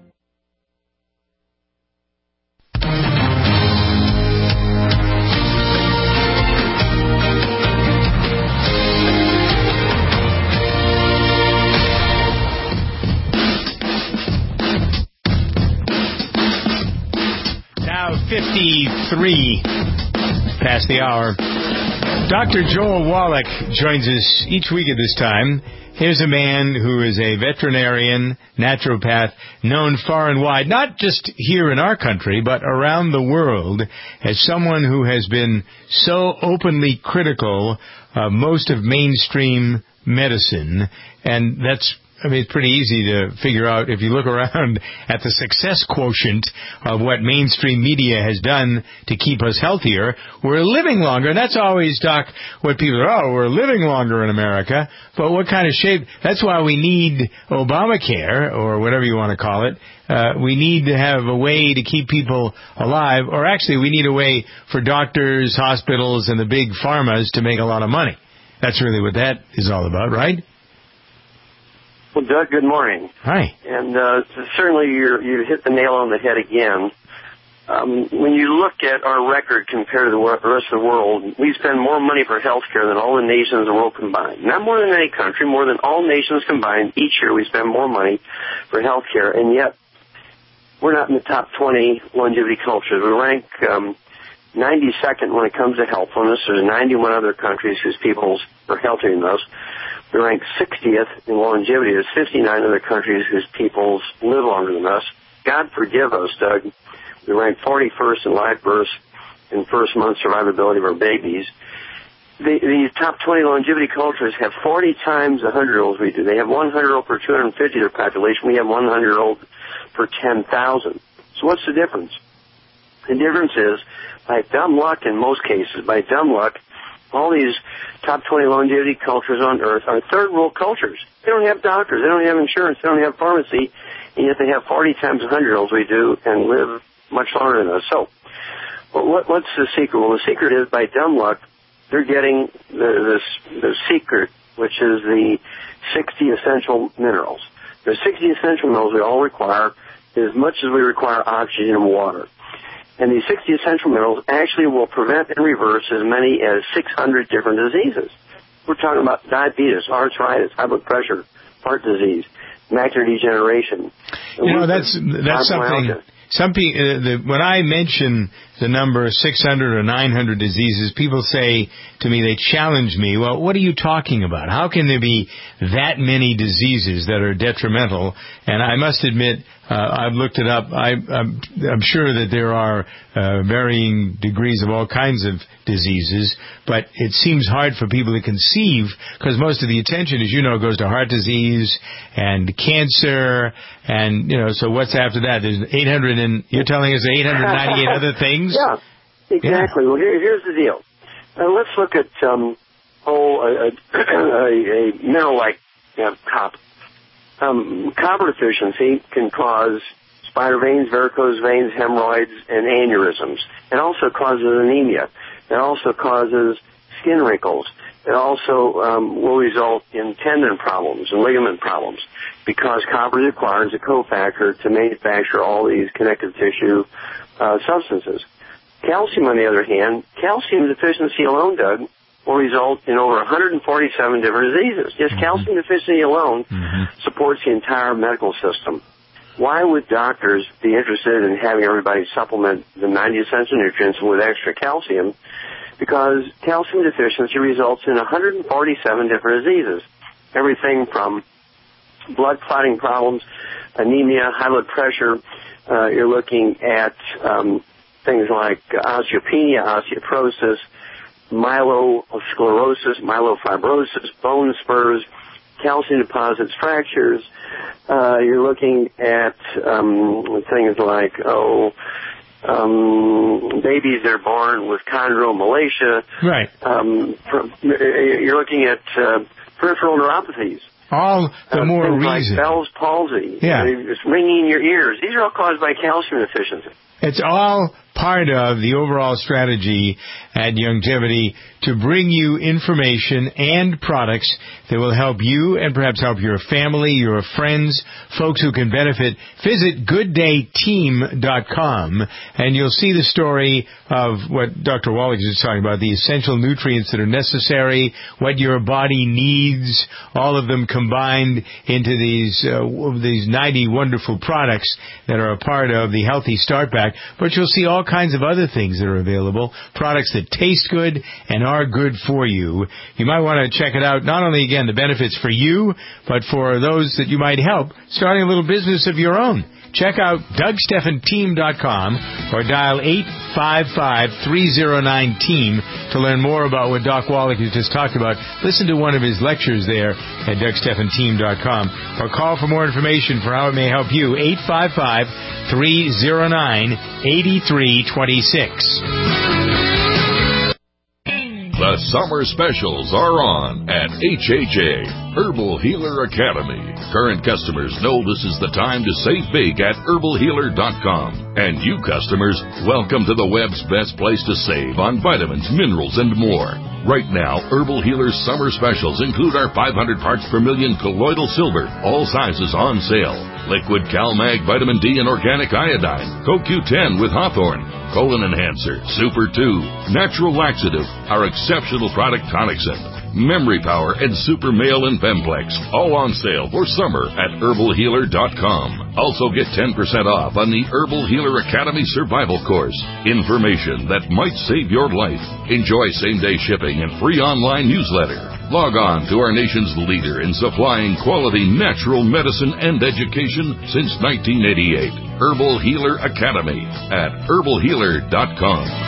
fifty-three past the hour. Doctor Joel Wallach joins us each week at this time. Here's a man who is a veterinarian, naturopath, known far and wide, not just here in our country, but around the world, as someone who has been so openly critical of most of mainstream medicine. And that's I mean, it's pretty easy to figure out if you look around at the success quotient of what mainstream media has done to keep us healthier. We're living longer, and that's always, Doc, what people are, oh, we're living longer in America. But what kind of shape? That's why we need Obamacare, or whatever you want to call it. Uh, we need to have a way to keep people alive, or actually we need a way for doctors, hospitals, and the big pharmas to make a lot of money. That's really what that is all about, right? Well, Doug, good morning. Hi. And uh, certainly you're, you hit the nail on the head again. Um, when you look at our record compared to the rest of the world, we spend more money for health care than all the nations of the world combined. Not more than any country, more than all nations combined. Each year we spend more money for health care, and yet we're not in the top twenty longevity cultures. We rank um, ninety-second when it comes to healthfulness. There's ninety-one other countries whose peoples are healthier than us. We rank sixtieth in longevity. There's fifty-nine other countries whose peoples live longer than us. God forgive us, Doug. We rank forty-first in live births and first month survivability of our babies. The, these top twenty longevity cultures have forty times the hundred-year-olds we do. They have one hundred-year-old per two hundred fifty of their population. We have one hundred-year-old per ten thousand. So what's the difference? The difference is, by dumb luck in most cases, by dumb luck, all these top twenty longevity cultures on Earth are third world cultures. They don't have doctors. They don't have insurance. They don't have pharmacy. And yet they have forty times the hundred-year-olds we do and live much longer than us. So what, what's the secret? Well, the secret is, by dumb luck, they're getting the, the, the secret, which is the sixty essential minerals. The sixty essential minerals we all require as much as we require oxygen and water. And these sixty essential minerals actually will prevent and reverse as many as six hundred different diseases. We're talking about diabetes, arthritis, high blood pressure, heart disease, macular degeneration. You know, that's that's something. Some people, uh, the, when I mention the number six hundred or nine hundred diseases, people say to me, they challenge me, well, what are you talking about? How can there be that many diseases that are detrimental? And I must admit, Uh, I've looked it up. I, I'm, I'm sure that there are uh, varying degrees of all kinds of diseases, but it seems hard for people to conceive because most of the attention, as you know, goes to heart disease and cancer, and you know. So what's after that? There's eight hundred, and you're telling us eight hundred ninety-eight other things. Yeah, exactly. Yeah. Well, here, here's the deal. Uh, let's look at um, oh, a, a, a, a mineral like you know, copper. Um, copper deficiency can cause spider veins, varicose veins, hemorrhoids, and aneurysms. It also causes anemia. It also causes skin wrinkles. It also um, will result in tendon problems and ligament problems because copper is required as a cofactor to manufacture all these connective tissue uh, substances. Calcium, on the other hand, calcium deficiency alone, Doug, will result in over one hundred forty-seven different diseases. Just mm-hmm. calcium deficiency alone mm-hmm. supports the entire medical system. Why would doctors be interested in having everybody supplement the ninety essential nutrients with extra calcium? Because calcium deficiency results in one hundred forty-seven different diseases. Everything from blood clotting problems, anemia, high blood pressure. Uh, you're looking at um, things like osteopenia, osteoporosis, myelosclerosis, myelofibrosis, bone spurs, calcium deposits, fractures. Uh, you're looking at um, things like, oh, um, babies that are born with chondromalacia. Right. Um, you're looking at uh, peripheral neuropathies. All the uh, more things reason. Like Bell's palsy. Yeah. It's ringing in your ears. These are all caused by calcium deficiency. It's all part of the overall strategy at Youngevity to bring you information and products that will help you and perhaps help your family, your friends, folks who can benefit. Visit good day team dot com and you'll see the story of what Doctor Wallach is talking about, the essential nutrients that are necessary, what your body needs, all of them combined into these uh, these ninety wonderful products that are a part of the Healthy Start Back. But you'll see all kinds of other things that are available, products that taste good and are good for you. You might want to check it out, not only, again, the benefits for you, but for those that you might help, starting a little business of your own. Check out Doug Stephan Team dot com or dial eight five five, three oh nine, team to learn more about what Doc Wallach has just talked about. Listen to one of his lectures there at Doug Stephan Team dot com or call for more information for how it may help you, eight five five, three oh nine, eight three two six. The summer specials are on at H H A, Herbal Healer Academy. Current customers know this is the time to save big at herbal healer dot com. And you customers, welcome to the web's best place to save on vitamins, minerals, and more. Right now, Herbal Healer's summer specials include our five hundred parts per million colloidal silver, all sizes on sale. Liquid CalMag Vitamin D and Organic Iodine, Co Q ten with Hawthorne, Colon Enhancer, Super two, Natural Laxative, our exceptional product Tonicsyn, Memory Power, and Super Male and Femplex, all on sale for summer at herbal healer dot com. Also get ten percent off on the Herbal Healer Academy Survival Course. Information that might save your life. Enjoy same-day shipping and free online newsletter. Log on to our nation's leader in supplying quality natural medicine and education since nineteen eighty-eight. Herbal Healer Academy at herbal healer dot com.